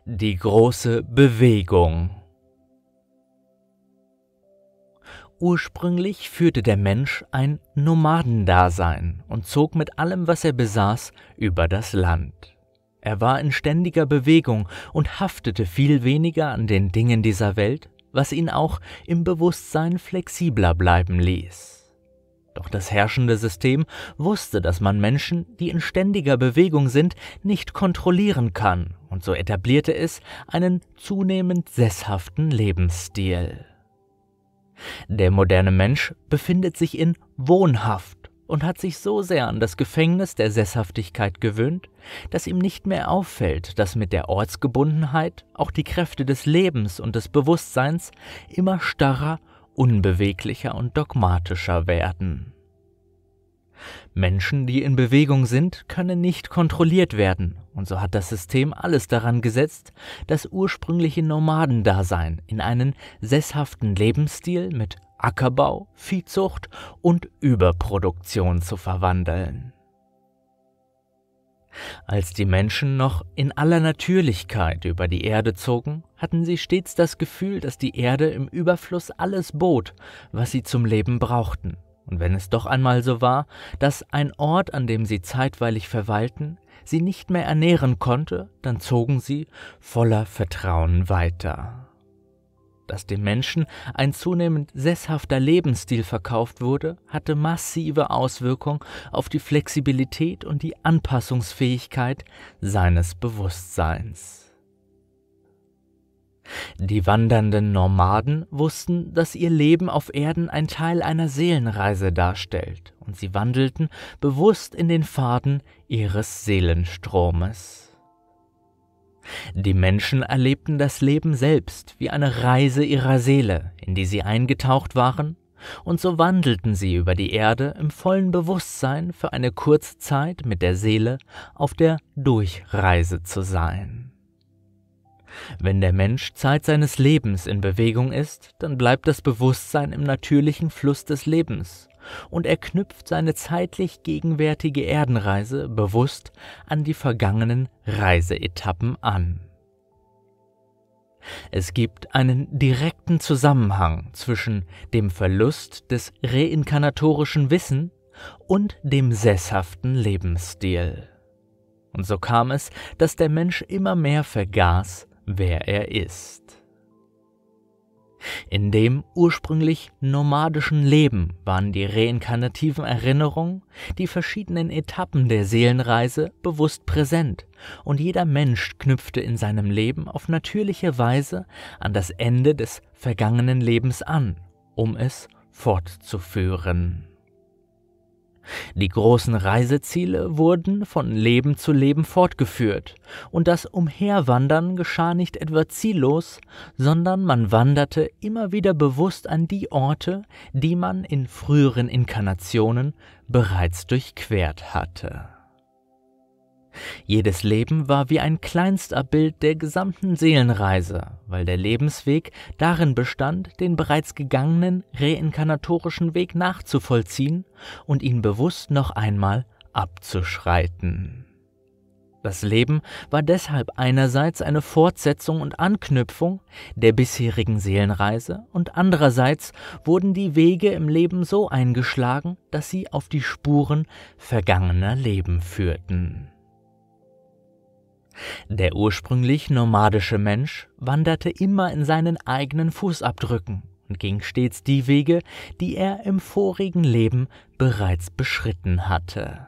Die große Bewegung. Ursprünglich führte der Mensch ein Nomadendasein und zog mit allem, was er besaß, über das Land. Er war in ständiger Bewegung und haftete viel weniger an den Dingen dieser Welt, was ihn auch im Bewusstsein flexibler bleiben ließ. Doch das herrschende System wusste, dass man Menschen, die in ständiger Bewegung sind, nicht kontrollieren kann, und so etablierte es einen zunehmend sesshaften Lebensstil. Der moderne Mensch befindet sich in Wohnhaft und hat sich so sehr an das Gefängnis der Sesshaftigkeit gewöhnt, dass ihm nicht mehr auffällt, dass mit der Ortsgebundenheit auch die Kräfte des Lebens und des Bewusstseins immer starrer, unbeweglicher und dogmatischer werden. Menschen, die in Bewegung sind, können nicht kontrolliert werden, und so hat das System alles daran gesetzt, das ursprüngliche Nomadendasein in einen sesshaften Lebensstil mit Ackerbau, Viehzucht und Überproduktion zu verwandeln. Als die Menschen noch in aller Natürlichkeit über die Erde zogen, hatten sie stets das Gefühl, dass die Erde im Überfluss alles bot, was sie zum Leben brauchten. Und wenn es doch einmal so war, dass ein Ort, an dem sie zeitweilig verweilten, sie nicht mehr ernähren konnte, dann zogen sie voller Vertrauen weiter. Dass dem Menschen ein zunehmend sesshafter Lebensstil verkauft wurde, hatte massive Auswirkungen auf die Flexibilität und die Anpassungsfähigkeit seines Bewusstseins. Die wandernden Nomaden wussten, dass ihr Leben auf Erden ein Teil einer Seelenreise darstellt, und sie wandelten bewusst in den Pfaden ihres Seelenstromes. Die Menschen erlebten das Leben selbst wie eine Reise ihrer Seele, in die sie eingetaucht waren, und so wandelten sie über die Erde im vollen Bewusstsein, für eine kurze Zeit mit der Seele auf der Durchreise zu sein. Wenn der Mensch Zeit seines Lebens in Bewegung ist, dann bleibt das Bewusstsein im natürlichen Fluss des Lebens, und er knüpft seine zeitlich gegenwärtige Erdenreise bewusst an die vergangenen Reiseetappen an. Es gibt einen direkten Zusammenhang zwischen dem Verlust des reinkarnatorischen Wissens und dem sesshaften Lebensstil. Und so kam es, dass der Mensch immer mehr vergaß, wer er ist. In dem ursprünglich nomadischen Leben waren die reinkarnativen Erinnerungen, die verschiedenen Etappen der Seelenreise bewusst präsent, und jeder Mensch knüpfte in seinem Leben auf natürliche Weise an das Ende des vergangenen Lebens an, um es fortzuführen. Die großen Reiseziele wurden von Leben zu Leben fortgeführt, und das Umherwandern geschah nicht etwa ziellos, sondern man wanderte immer wieder bewusst an die Orte, die man in früheren Inkarnationen bereits durchquert hatte. Jedes Leben war wie ein Kleinstabbild der gesamten Seelenreise, weil der Lebensweg darin bestand, den bereits gegangenen reinkarnatorischen Weg nachzuvollziehen und ihn bewusst noch einmal abzuschreiten. Das Leben war deshalb einerseits eine Fortsetzung und Anknüpfung der bisherigen Seelenreise, und andererseits wurden die Wege im Leben so eingeschlagen, dass sie auf die Spuren vergangener Leben führten. Der ursprünglich nomadische Mensch wanderte immer in seinen eigenen Fußabdrücken und ging stets die Wege, die er im vorigen Leben bereits beschritten hatte.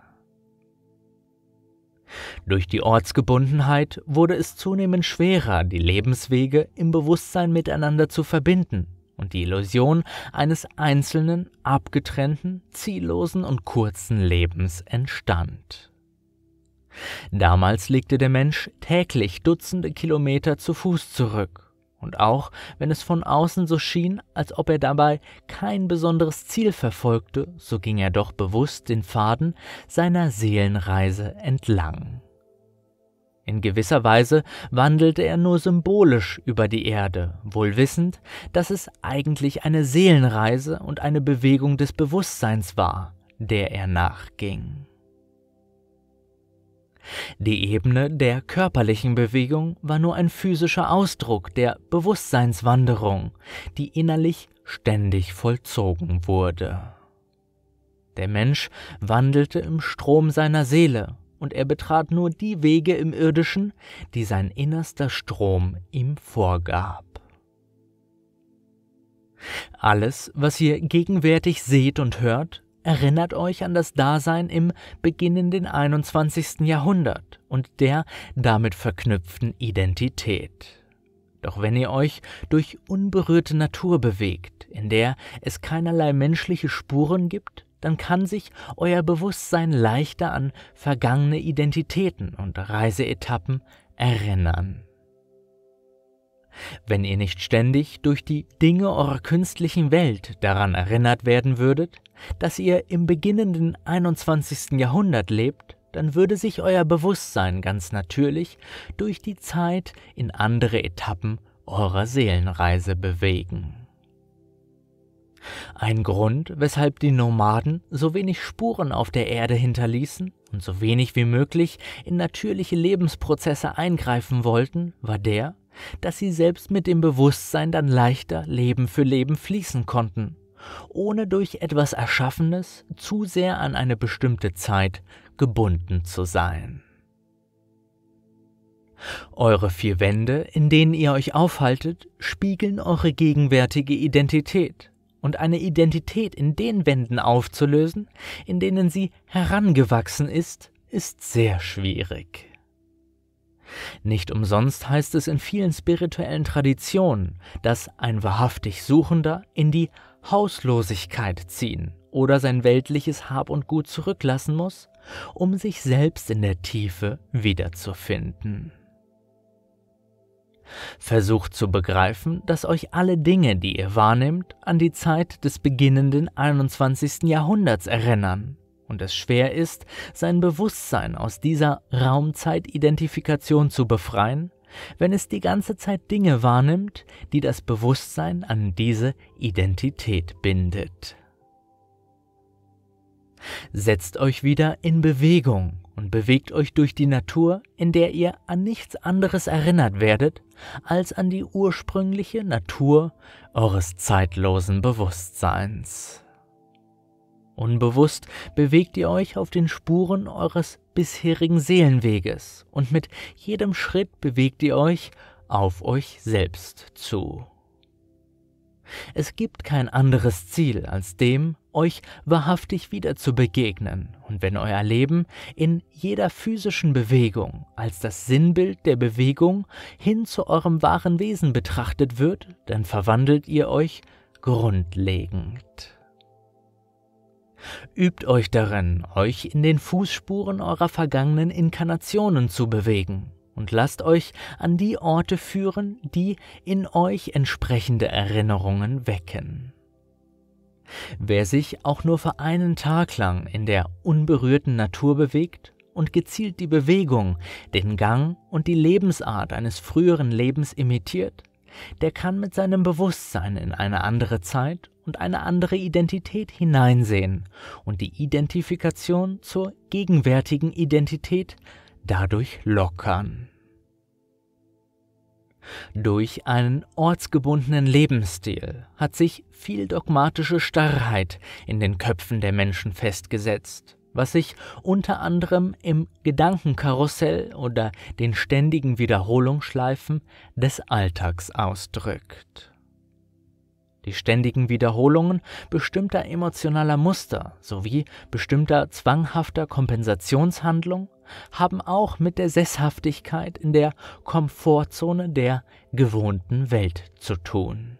Durch die Ortsgebundenheit wurde es zunehmend schwerer, die Lebenswege im Bewusstsein miteinander zu verbinden, und die Illusion eines einzelnen, abgetrennten, ziellosen und kurzen Lebens entstand. Damals legte der Mensch täglich Dutzende Kilometer zu Fuß zurück, und auch wenn es von außen so schien, als ob er dabei kein besonderes Ziel verfolgte, so ging er doch bewusst den Pfaden seiner Seelenreise entlang. In gewisser Weise wandelte er nur symbolisch über die Erde, wohl wissend, dass es eigentlich eine Seelenreise und eine Bewegung des Bewusstseins war, der er nachging. Die Ebene der körperlichen Bewegung war nur ein physischer Ausdruck der Bewusstseinswanderung, die innerlich ständig vollzogen wurde. Der Mensch wandelte im Strom seiner Seele, und er betrat nur die Wege im Irdischen, die sein innerster Strom ihm vorgab. Alles, was ihr gegenwärtig seht und hört, erinnert euch an das Dasein im beginnenden 21. Jahrhundert und der damit verknüpften Identität. Doch wenn ihr euch durch unberührte Natur bewegt, in der es keinerlei menschliche Spuren gibt, dann kann sich euer Bewusstsein leichter an vergangene Identitäten und Reiseetappen erinnern. Wenn ihr nicht ständig durch die Dinge eurer künstlichen Welt daran erinnert werden würdet, dass ihr im beginnenden 21. Jahrhundert lebt, dann würde sich euer Bewusstsein ganz natürlich durch die Zeit in andere Etappen eurer Seelenreise bewegen. Ein Grund, weshalb die Nomaden so wenig Spuren auf der Erde hinterließen und so wenig wie möglich in natürliche Lebensprozesse eingreifen wollten, war der, dass sie selbst mit dem Bewusstsein dann leichter Leben für Leben fließen konnten, ohne durch etwas Erschaffenes zu sehr an eine bestimmte Zeit gebunden zu sein. Eure 4 Wände, in denen ihr euch aufhaltet, spiegeln eure gegenwärtige Identität, und eine Identität in den Wänden aufzulösen, in denen sie herangewachsen ist, ist sehr schwierig. Nicht umsonst heißt es in vielen spirituellen Traditionen, dass ein wahrhaftig Suchender in die Hauslosigkeit ziehen oder sein weltliches Hab und Gut zurücklassen muss, um sich selbst in der Tiefe wiederzufinden. Versucht zu begreifen, dass euch alle Dinge, die ihr wahrnehmt, an die Zeit des beginnenden 21. Jahrhunderts erinnern und es schwer ist, sein Bewusstsein aus dieser Raumzeitidentifikation zu befreien, wenn es die ganze Zeit Dinge wahrnimmt, die das Bewusstsein an diese Identität bindet. Setzt euch wieder in Bewegung und bewegt euch durch die Natur, in der ihr an nichts anderes erinnert werdet, als an die ursprüngliche Natur eures zeitlosen Bewusstseins. Unbewusst bewegt ihr euch auf den Spuren eures bisherigen Seelenweges und mit jedem Schritt bewegt ihr euch auf euch selbst zu. Es gibt kein anderes Ziel, als dem, euch wahrhaftig wieder zu begegnen, und wenn euer Leben in jeder physischen Bewegung als das Sinnbild der Bewegung hin zu eurem wahren Wesen betrachtet wird, dann verwandelt ihr euch grundlegend. Übt euch darin, euch in den Fußspuren eurer vergangenen Inkarnationen zu bewegen und lasst euch an die Orte führen, die in euch entsprechende Erinnerungen wecken. Wer sich auch nur für einen Tag lang in der unberührten Natur bewegt und gezielt die Bewegung, den Gang und die Lebensart eines früheren Lebens imitiert, der kann mit seinem Bewusstsein in eine andere Zeit und eine andere Identität hineinsehen und die Identifikation zur gegenwärtigen Identität dadurch lockern. Durch einen ortsgebundenen Lebensstil hat sich viel dogmatische Starrheit in den Köpfen der Menschen festgesetzt, was sich unter anderem im Gedankenkarussell oder den ständigen Wiederholungsschleifen des Alltags ausdrückt. Die ständigen Wiederholungen bestimmter emotionaler Muster sowie bestimmter zwanghafter Kompensationshandlungen haben auch mit der Sesshaftigkeit in der Komfortzone der gewohnten Welt zu tun.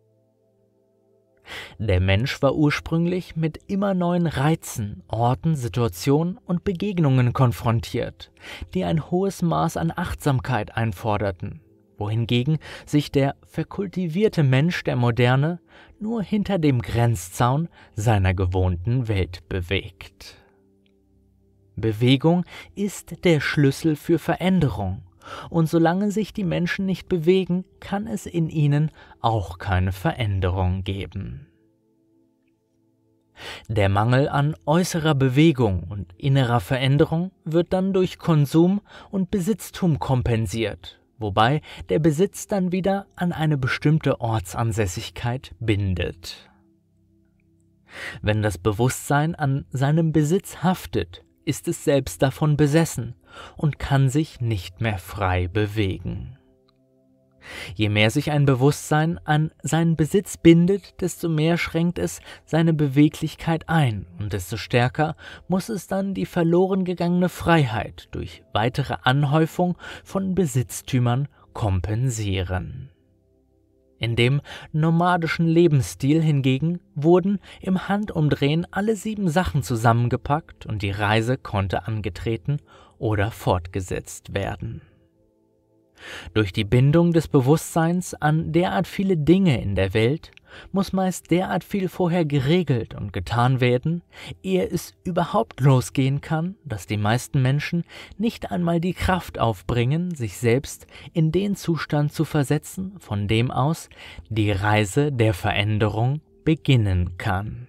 Der Mensch war ursprünglich mit immer neuen Reizen, Orten, Situationen und Begegnungen konfrontiert, die ein hohes Maß an Achtsamkeit einforderten, wohingegen sich der verkultivierte Mensch der Moderne nur hinter dem Grenzzaun seiner gewohnten Welt bewegt. Bewegung ist der Schlüssel für Veränderung, und solange sich die Menschen nicht bewegen, kann es in ihnen auch keine Veränderung geben. Der Mangel an äußerer Bewegung und innerer Veränderung wird dann durch Konsum und Besitztum kompensiert, wobei der Besitz dann wieder an eine bestimmte Ortsansässigkeit bindet. Wenn das Bewusstsein an seinem Besitz haftet, ist es selbst davon besessen und kann sich nicht mehr frei bewegen. Je mehr sich ein Bewusstsein an seinen Besitz bindet, desto mehr schränkt es seine Beweglichkeit ein und desto stärker muss es dann die verloren gegangene Freiheit durch weitere Anhäufung von Besitztümern kompensieren. In dem nomadischen Lebensstil hingegen wurden im Handumdrehen alle 7 Sachen zusammengepackt und die Reise konnte angetreten oder fortgesetzt werden. Durch die Bindung des Bewusstseins an derart viele Dinge in der Welt muss meist derart viel vorher geregelt und getan werden, ehe es überhaupt losgehen kann, dass die meisten Menschen nicht einmal die Kraft aufbringen, sich selbst in den Zustand zu versetzen, von dem aus die Reise der Veränderung beginnen kann.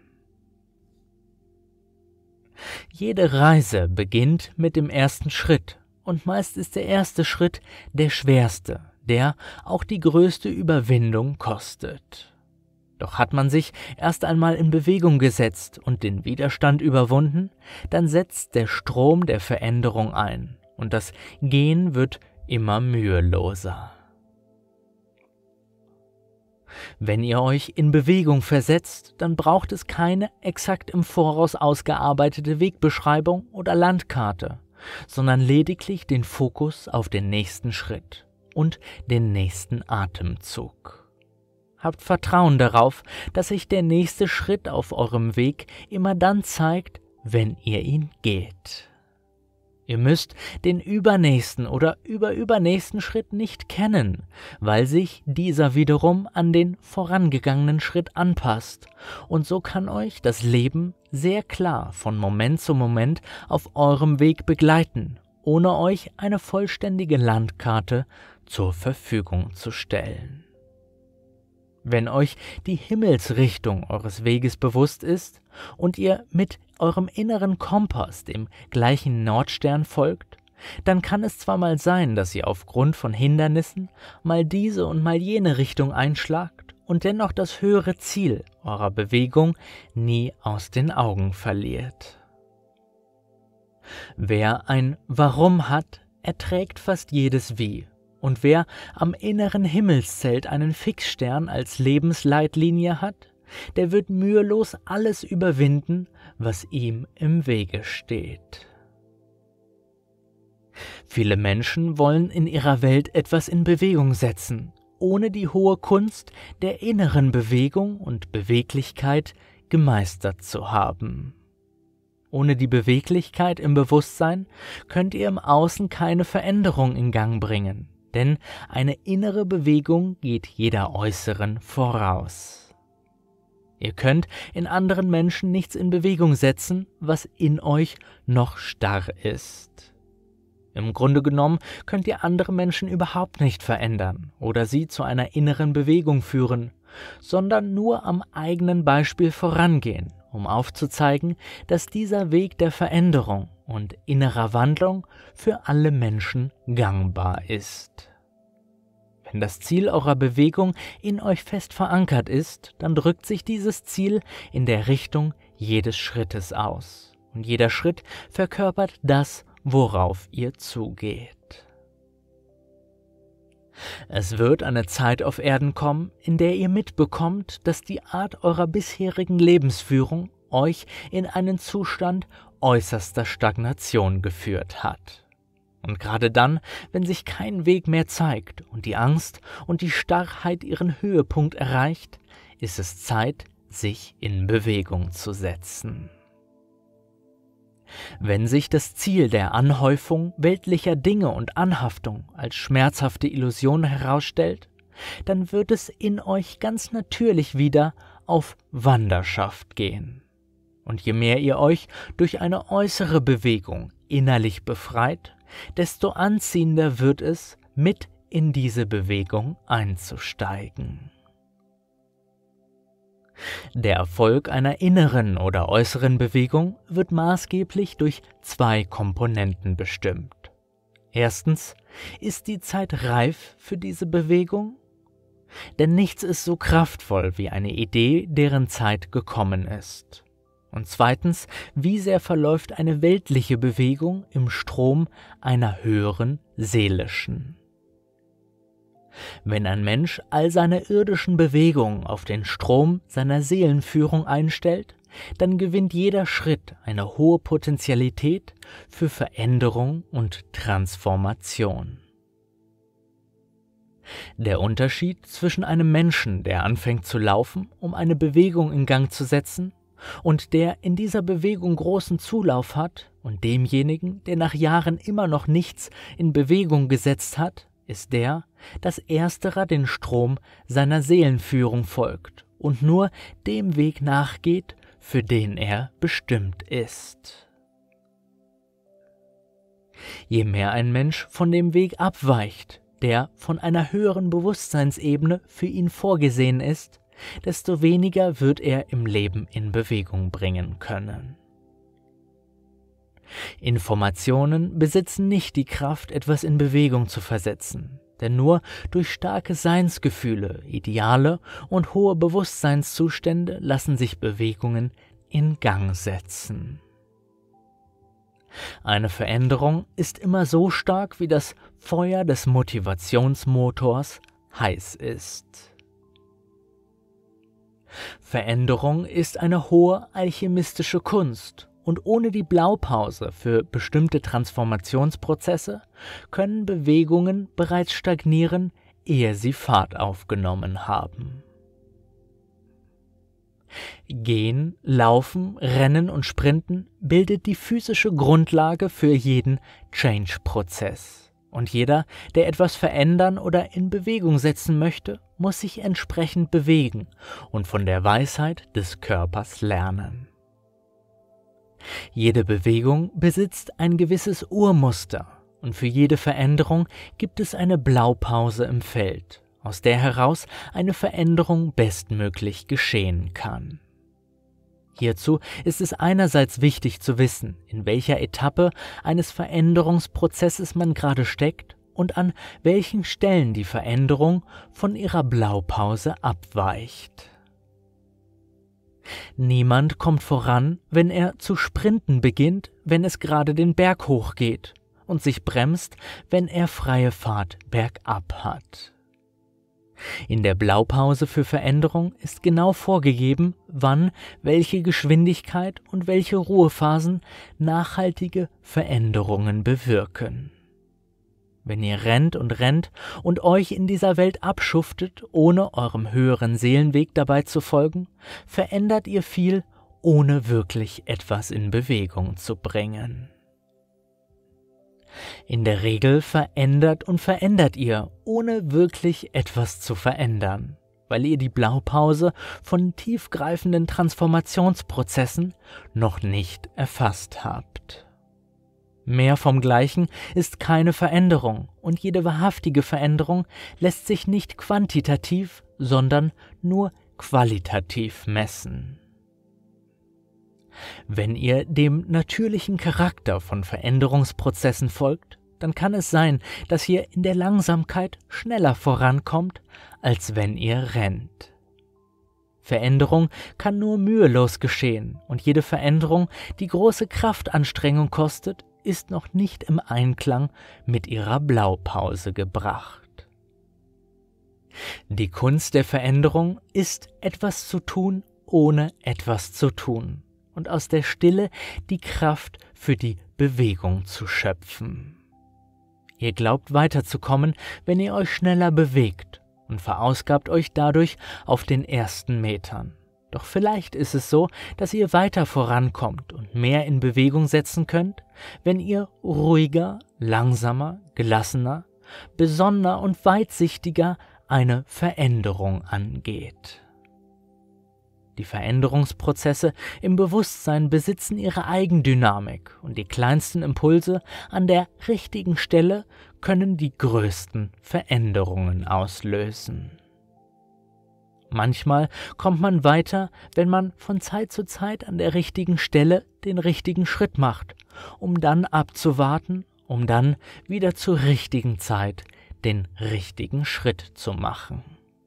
Jede Reise beginnt mit dem ersten Schritt. Und meist ist der erste Schritt der schwerste, der auch die größte Überwindung kostet. Doch hat man sich erst einmal in Bewegung gesetzt und den Widerstand überwunden, dann setzt der Strom der Veränderung ein und das Gehen wird immer müheloser. Wenn ihr euch in Bewegung versetzt, dann braucht es keine exakt im Voraus ausgearbeitete Wegbeschreibung oder Landkarte, sondern lediglich den Fokus auf den nächsten Schritt und den nächsten Atemzug. Habt Vertrauen darauf, dass sich der nächste Schritt auf eurem Weg immer dann zeigt, wenn ihr ihn geht. Ihr müsst den übernächsten oder übernächsten Schritt nicht kennen, weil sich dieser wiederum an den vorangegangenen Schritt anpasst. Und so kann euch das Leben sehr klar von Moment zu Moment auf eurem Weg begleiten, ohne euch eine vollständige Landkarte zur Verfügung zu stellen. Wenn euch die Himmelsrichtung eures Weges bewusst ist und ihr mit eurem inneren Kompass dem gleichen Nordstern folgt, dann kann es zwar mal sein, dass ihr aufgrund von Hindernissen mal diese und mal jene Richtung einschlagt und dennoch das höhere Ziel eurer Bewegung nie aus den Augen verliert. Wer ein Warum hat, erträgt fast jedes Wie. Und wer am inneren Himmelszelt einen Fixstern als Lebensleitlinie hat, der wird mühelos alles überwinden, was ihm im Wege steht. Viele Menschen wollen in ihrer Welt etwas in Bewegung setzen, ohne die hohe Kunst der inneren Bewegung und Beweglichkeit gemeistert zu haben. Ohne die Beweglichkeit im Bewusstsein könnt ihr im Außen keine Veränderung in Gang bringen. Denn eine innere Bewegung geht jeder äußeren voraus. Ihr könnt in anderen Menschen nichts in Bewegung setzen, was in euch noch starr ist. Im Grunde genommen könnt ihr andere Menschen überhaupt nicht verändern oder sie zu einer inneren Bewegung führen, sondern nur am eigenen Beispiel vorangehen, um aufzuzeigen, dass dieser Weg der Veränderung und innerer Wandlung für alle Menschen gangbar ist. Wenn das Ziel eurer Bewegung in euch fest verankert ist, dann drückt sich dieses Ziel in der Richtung jedes Schrittes aus. Und jeder Schritt verkörpert das, worauf ihr zugeht. Es wird eine Zeit auf Erden kommen, in der ihr mitbekommt, dass die Art eurer bisherigen Lebensführung euch in einen Zustand äußerster Stagnation geführt hat. Und gerade dann, wenn sich kein Weg mehr zeigt und die Angst und die Starrheit ihren Höhepunkt erreicht, ist es Zeit, sich in Bewegung zu setzen. Wenn sich das Ziel der Anhäufung weltlicher Dinge und Anhaftung als schmerzhafte Illusion herausstellt, dann wird es in euch ganz natürlich wieder auf Wanderschaft gehen. Und je mehr ihr euch durch eine äußere Bewegung innerlich befreit, desto anziehender wird es, mit in diese Bewegung einzusteigen. Der Erfolg einer inneren oder äußeren Bewegung wird maßgeblich durch zwei Komponenten bestimmt. Erstens, ist die Zeit reif für diese Bewegung? Denn nichts ist so kraftvoll wie eine Idee, deren Zeit gekommen ist. Und zweitens, wie sehr verläuft eine weltliche Bewegung im Strom einer höheren seelischen? Wenn ein Mensch all seine irdischen Bewegungen auf den Strom seiner Seelenführung einstellt, dann gewinnt jeder Schritt eine hohe Potentialität für Veränderung und Transformation. Der Unterschied zwischen einem Menschen, der anfängt zu laufen, um eine Bewegung in Gang zu setzen, und der in dieser Bewegung großen Zulauf hat, und demjenigen, der nach Jahren immer noch nichts in Bewegung gesetzt hat, ist der, dass ersterer den Strom seiner Seelenführung folgt und nur dem Weg nachgeht, für den er bestimmt ist. Je mehr ein Mensch von dem Weg abweicht, der von einer höheren Bewusstseinsebene für ihn vorgesehen ist, desto weniger wird er im Leben in Bewegung bringen können. Informationen besitzen nicht die Kraft, etwas in Bewegung zu versetzen, denn nur durch starke Seinsgefühle, Ideale und hohe Bewusstseinszustände lassen sich Bewegungen in Gang setzen. Eine Veränderung ist immer so stark, wie das Feuer des Motivationsmotors heiß ist. Veränderung ist eine hohe alchemistische Kunst, und ohne die Blaupause für bestimmte Transformationsprozesse können Bewegungen bereits stagnieren, ehe sie Fahrt aufgenommen haben. Gehen, Laufen, Rennen und Sprinten bildet die physische Grundlage für jeden Change-Prozess. Und jeder, der etwas verändern oder in Bewegung setzen möchte, muss sich entsprechend bewegen und von der Weisheit des Körpers lernen. Jede Bewegung besitzt ein gewisses Urmuster und für jede Veränderung gibt es eine Blaupause im Feld, aus der heraus eine Veränderung bestmöglich geschehen kann. Hierzu ist es einerseits wichtig zu wissen, in welcher Etappe eines Veränderungsprozesses man gerade steckt und an welchen Stellen die Veränderung von ihrer Blaupause abweicht. Niemand kommt voran, wenn er zu sprinten beginnt, wenn es gerade den Berg hochgeht, und sich bremst, wenn er freie Fahrt bergab hat. In der Blaupause für Veränderung ist genau vorgegeben, wann welche Geschwindigkeit und welche Ruhephasen nachhaltige Veränderungen bewirken. Wenn ihr rennt und euch in dieser Welt abschuftet, ohne eurem höheren Seelenweg dabei zu folgen, verändert ihr viel, ohne wirklich etwas in Bewegung zu bringen. In der Regel verändert ihr, ohne wirklich etwas zu verändern, weil ihr die Blaupause von tiefgreifenden Transformationsprozessen noch nicht erfasst habt. Mehr vom Gleichen ist keine Veränderung, und jede wahrhaftige Veränderung lässt sich nicht quantitativ, sondern nur qualitativ messen. Wenn ihr dem natürlichen Charakter von Veränderungsprozessen folgt, dann kann es sein, dass ihr in der Langsamkeit schneller vorankommt, als wenn ihr rennt. Veränderung kann nur mühelos geschehen, und jede Veränderung, die große Kraftanstrengung kostet, ist noch nicht im Einklang mit ihrer Blaupause gebracht. Die Kunst der Veränderung ist, etwas zu tun, ohne etwas zu tun, und aus der Stille die Kraft für die Bewegung zu schöpfen. Ihr glaubt weiterzukommen, wenn ihr euch schneller bewegt, und verausgabt euch dadurch auf den ersten Metern. Doch vielleicht ist es so, dass ihr weiter vorankommt und mehr in Bewegung setzen könnt, wenn ihr ruhiger, langsamer, gelassener, besonnener und weitsichtiger eine Veränderung angeht. Die Veränderungsprozesse im Bewusstsein besitzen ihre Eigendynamik, und die kleinsten Impulse an der richtigen Stelle können die größten Veränderungen auslösen. Manchmal kommt man weiter, wenn man von Zeit zu Zeit an der richtigen Stelle den richtigen Schritt macht, um dann abzuwarten, um dann wieder zur richtigen Zeit den richtigen Schritt zu machen.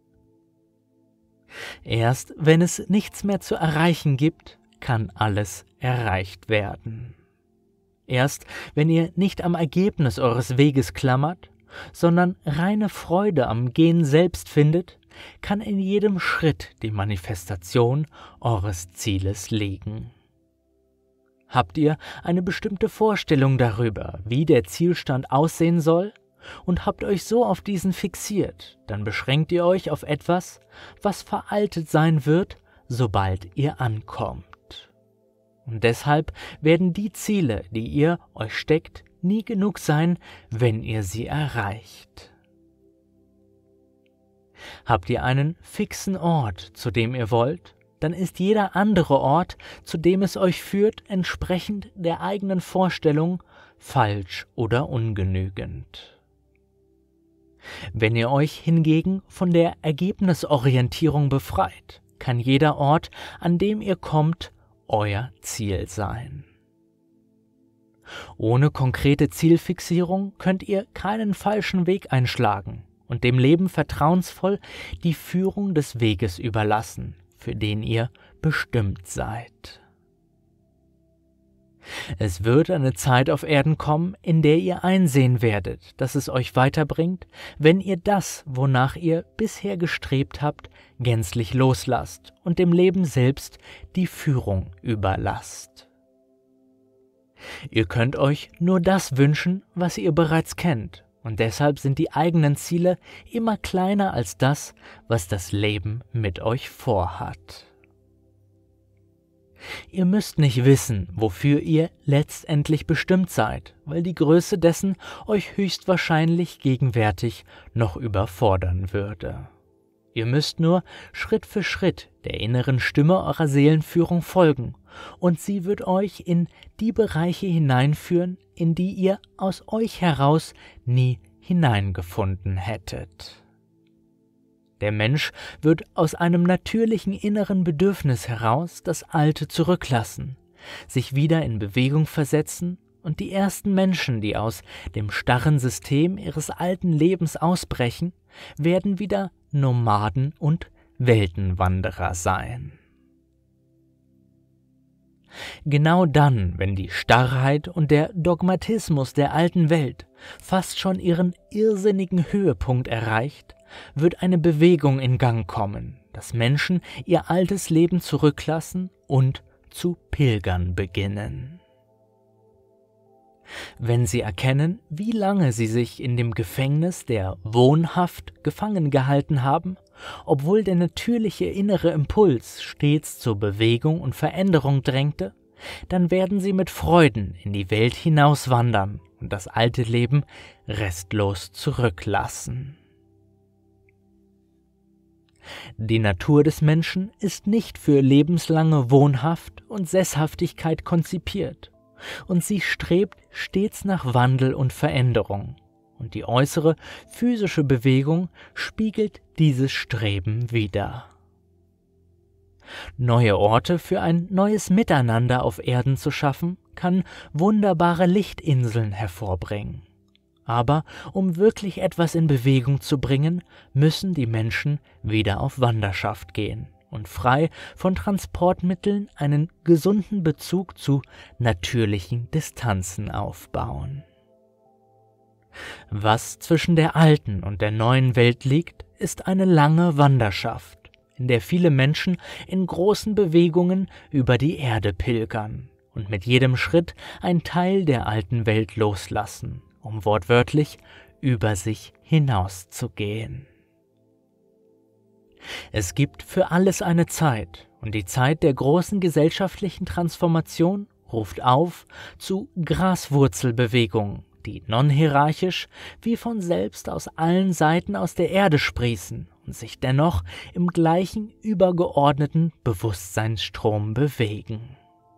Erst wenn es nichts mehr zu erreichen gibt, kann alles erreicht werden. Erst wenn ihr nicht am Ergebnis eures Weges klammert, sondern reine Freude am Gehen selbst findet, kann in jedem Schritt die Manifestation eures Zieles liegen. Habt ihr eine bestimmte Vorstellung darüber, wie der Zielstand aussehen soll, und habt euch so auf diesen fixiert, dann beschränkt ihr euch auf etwas, was veraltet sein wird, sobald ihr ankommt. Und deshalb werden die Ziele, die ihr euch steckt, nie genug sein, wenn ihr sie erreicht. Habt ihr einen fixen Ort, zu dem ihr wollt, dann ist jeder andere Ort, zu dem es euch führt, entsprechend der eigenen Vorstellung falsch oder ungenügend. Wenn ihr euch hingegen von der Ergebnisorientierung befreit, kann jeder Ort, an dem ihr kommt, euer Ziel sein. Ohne konkrete Zielfixierung könnt ihr keinen falschen Weg einschlagen und dem Leben vertrauensvoll die Führung des Weges überlassen, für den ihr bestimmt seid. Es wird eine Zeit auf Erden kommen, in der ihr einsehen werdet, dass es euch weiterbringt, wenn ihr das, wonach ihr bisher gestrebt habt, gänzlich loslasst und dem Leben selbst die Führung überlasst. Ihr könnt euch nur das wünschen, was ihr bereits kennt, und deshalb sind die eigenen Ziele immer kleiner als das, was das Leben mit euch vorhat. Ihr müsst nicht wissen, wofür ihr letztendlich bestimmt seid, weil die Größe dessen euch höchstwahrscheinlich gegenwärtig noch überfordern würde. Ihr müsst nur Schritt für Schritt der inneren Stimme eurer Seelenführung folgen, und sie wird euch in die Bereiche hineinführen, in die ihr aus euch heraus nie hineingefunden hättet. Der Mensch wird aus einem natürlichen inneren Bedürfnis heraus das Alte zurücklassen, sich wieder in Bewegung versetzen, und die ersten Menschen, die aus dem starren System ihres alten Lebens ausbrechen, werden wieder Nomaden und Weltenwanderer sein. Genau dann, wenn die Starrheit und der Dogmatismus der alten Welt fast schon ihren irrsinnigen Höhepunkt erreicht, wird eine Bewegung in Gang kommen, dass Menschen ihr altes Leben zurücklassen und zu pilgern beginnen. Wenn sie erkennen, wie lange sie sich in dem Gefängnis der Wohnhaft gefangen gehalten haben, obwohl der natürliche innere Impuls stets zur Bewegung und Veränderung drängte, dann werden sie mit Freuden in die Welt hinauswandern und das alte Leben restlos zurücklassen. Die Natur des Menschen ist nicht für lebenslange Wohnhaft und Sesshaftigkeit konzipiert, und sie strebt stets nach Wandel und Veränderung, und die äußere physische Bewegung spiegelt dieses Streben wider. Neue Orte für ein neues Miteinander auf Erden zu schaffen, kann wunderbare Lichtinseln hervorbringen. Aber um wirklich etwas in Bewegung zu bringen, müssen die Menschen wieder auf Wanderschaft gehen und frei von Transportmitteln einen gesunden Bezug zu natürlichen Distanzen aufbauen. Was zwischen der alten und der neuen Welt liegt, ist eine lange Wanderschaft, in der viele Menschen in großen Bewegungen über die Erde pilgern und mit jedem Schritt ein Teil der alten Welt loslassen, um wortwörtlich über sich hinauszugehen. Es gibt für alles eine Zeit, und die Zeit der großen gesellschaftlichen Transformation ruft auf zu Graswurzelbewegungen, die non-hierarchisch wie von selbst aus allen Seiten aus der Erde sprießen und sich dennoch im gleichen übergeordneten Bewusstseinsstrom bewegen.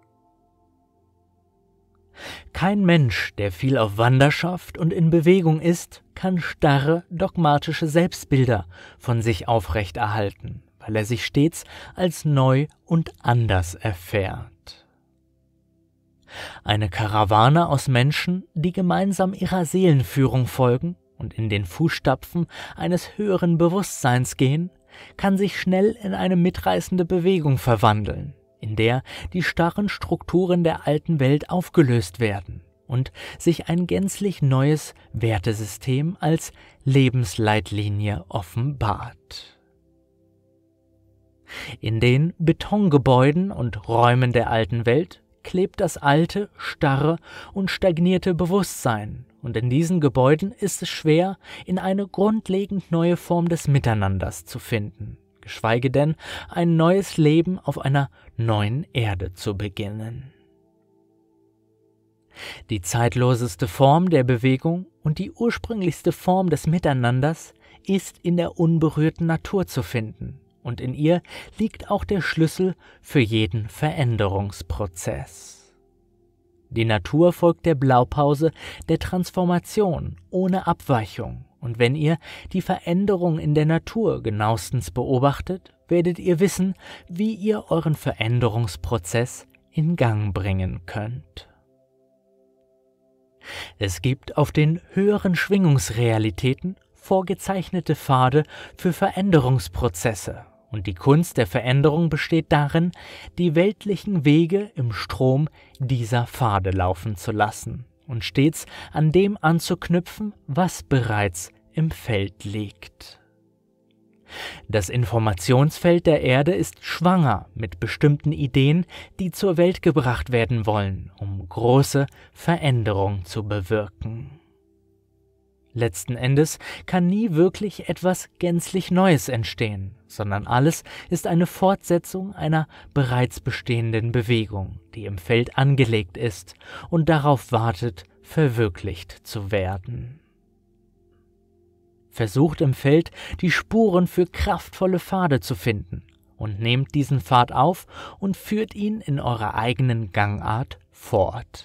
Kein Mensch, der viel auf Wanderschaft und in Bewegung ist, kann starre, dogmatische Selbstbilder von sich aufrechterhalten, weil er sich stets als neu und anders erfährt. Eine Karawane aus Menschen, die gemeinsam ihrer Seelenführung folgen und in den Fußstapfen eines höheren Bewusstseins gehen, kann sich schnell in eine mitreißende Bewegung verwandeln, in der die starren Strukturen der alten Welt aufgelöst werden und sich ein gänzlich neues Wertesystem als Lebensleitlinie offenbart. In den Betongebäuden und Räumen der alten Welt klebt das alte, starre und stagnierte Bewusstsein, und in diesen Gebäuden ist es schwer, in eine grundlegend neue Form des Miteinanders zu finden, geschweige denn ein neues Leben auf einer neuen Erde zu beginnen. Die zeitloseste Form der Bewegung und die ursprünglichste Form des Miteinanders ist in der unberührten Natur zu finden, und in ihr liegt auch der Schlüssel für jeden Veränderungsprozess. Die Natur folgt der Blaupause der Transformation ohne Abweichung, und wenn ihr die Veränderung in der Natur genauestens beobachtet, werdet ihr wissen, wie ihr euren Veränderungsprozess in Gang bringen könnt. Es gibt auf den höheren Schwingungsrealitäten vorgezeichnete Pfade für Veränderungsprozesse, und die Kunst der Veränderung besteht darin, die weltlichen Wege im Strom dieser Pfade laufen zu lassen und stets an dem anzuknüpfen, was bereits im Feld liegt. Das Informationsfeld der Erde ist schwanger mit bestimmten Ideen, die zur Welt gebracht werden wollen, um große Veränderung zu bewirken. Letzten Endes kann nie wirklich etwas gänzlich Neues entstehen, sondern alles ist eine Fortsetzung einer bereits bestehenden Bewegung, die im Feld angelegt ist und darauf wartet, verwirklicht zu werden. Versucht im Feld, die Spuren für kraftvolle Pfade zu finden und nehmt diesen Pfad auf und führt ihn in eurer eigenen Gangart fort.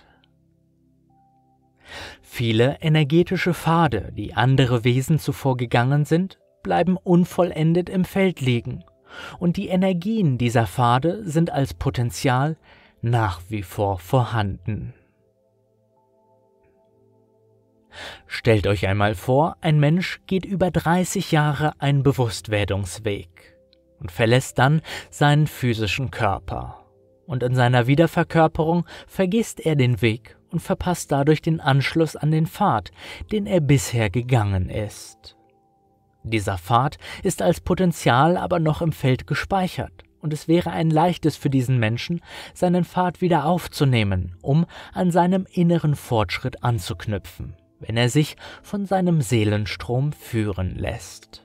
Viele energetische Pfade, die andere Wesen zuvor gegangen sind, bleiben unvollendet im Feld liegen, und die Energien dieser Pfade sind als Potenzial nach wie vor vorhanden. Stellt euch einmal vor, ein Mensch geht über 30 Jahre einen Bewusstwerdungsweg und verlässt dann seinen physischen Körper. Und in seiner Wiederverkörperung vergisst er den Weg und verpasst dadurch den Anschluss an den Pfad, den er bisher gegangen ist. Dieser Pfad ist als Potenzial aber noch im Feld gespeichert, und es wäre ein leichtes für diesen Menschen, seinen Pfad wieder aufzunehmen, um an seinem inneren Fortschritt anzuknüpfen, wenn er sich von seinem Seelenstrom führen lässt.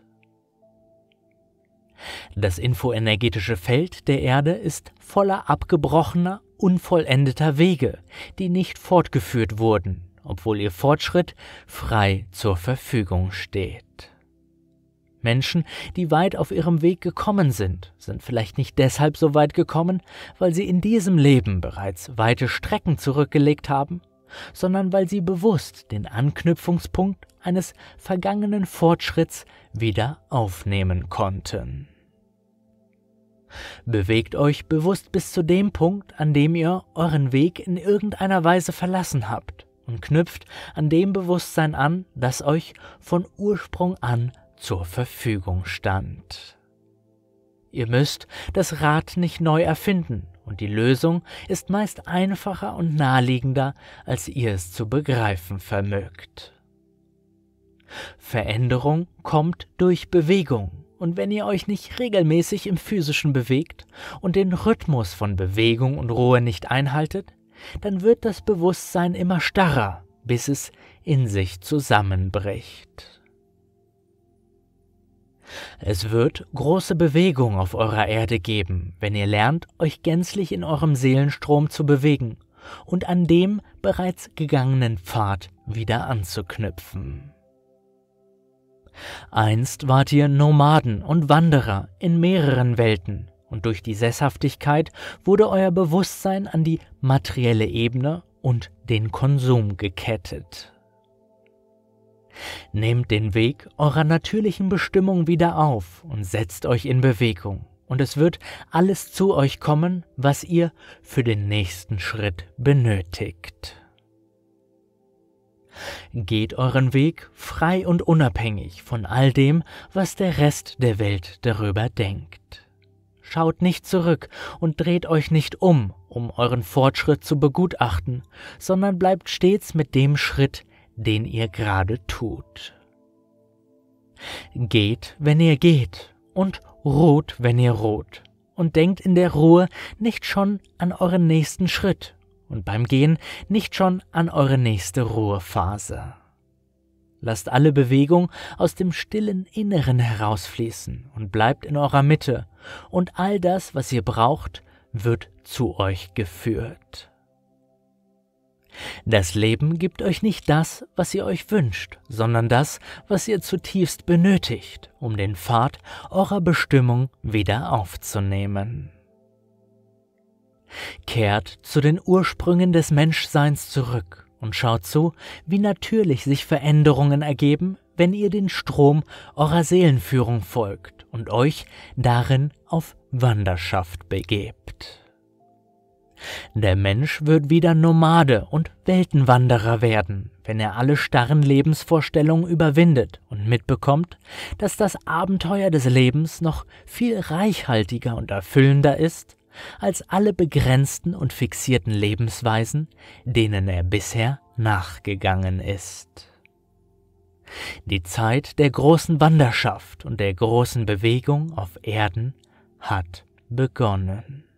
Das infoenergetische Feld der Erde ist voller abgebrochener, unvollendeter Wege, die nicht fortgeführt wurden, obwohl ihr Fortschritt frei zur Verfügung steht. Menschen, die weit auf ihrem Weg gekommen sind vielleicht nicht deshalb so weit gekommen, weil sie in diesem Leben bereits weite Strecken zurückgelegt haben, sondern weil sie bewusst den Anknüpfungspunkt eines vergangenen Fortschritts wieder aufnehmen konnten. Bewegt euch bewusst bis zu dem Punkt, an dem ihr euren Weg in irgendeiner Weise verlassen habt, und knüpft an dem Bewusstsein an, das euch von Ursprung an zur Verfügung stand. Ihr müsst das Rad nicht neu erfinden, und die Lösung ist meist einfacher und naheliegender, als ihr es zu begreifen vermögt. Veränderung kommt durch Bewegung, und wenn ihr euch nicht regelmäßig im Physischen bewegt und den Rhythmus von Bewegung und Ruhe nicht einhaltet, dann wird das Bewusstsein immer starrer, bis es in sich zusammenbricht. Es wird große Bewegung auf eurer Erde geben, wenn ihr lernt, euch gänzlich in eurem Seelenstrom zu bewegen und an dem bereits gegangenen Pfad wieder anzuknüpfen. Einst wart ihr Nomaden und Wanderer in mehreren Welten, und durch die Sesshaftigkeit wurde euer Bewusstsein an die materielle Ebene und den Konsum gekettet. Nehmt den Weg eurer natürlichen Bestimmung wieder auf und setzt euch in Bewegung, und es wird alles zu euch kommen, was ihr für den nächsten Schritt benötigt. Geht euren Weg frei und unabhängig von all dem, was der Rest der Welt darüber denkt. Schaut nicht zurück und dreht euch nicht um euren Fortschritt zu begutachten, sondern bleibt stets mit dem Schritt, den ihr gerade tut. Geht, wenn ihr geht, und ruht, wenn ihr ruht, und denkt in der Ruhe nicht schon an euren nächsten Schritt und beim Gehen nicht schon an eure nächste Ruhephase. Lasst alle Bewegung aus dem stillen Inneren herausfließen und bleibt in eurer Mitte, und all das, was ihr braucht, wird zu euch geführt. Das Leben gibt euch nicht das, was ihr euch wünscht, sondern das, was ihr zutiefst benötigt, um den Pfad eurer Bestimmung wieder aufzunehmen. Kehrt zu den Ursprüngen des Menschseins zurück und schaut zu, wie natürlich sich Veränderungen ergeben, wenn ihr den Strom eurer Seelenführung folgt und euch darin auf Wanderschaft begebt. Der Mensch wird wieder Nomade und Weltenwanderer werden, wenn er alle starren Lebensvorstellungen überwindet und mitbekommt, dass das Abenteuer des Lebens noch viel reichhaltiger und erfüllender ist, als alle begrenzten und fixierten Lebensweisen, denen er bisher nachgegangen ist. Die Zeit der großen Wanderschaft und der großen Bewegung auf Erden hat begonnen.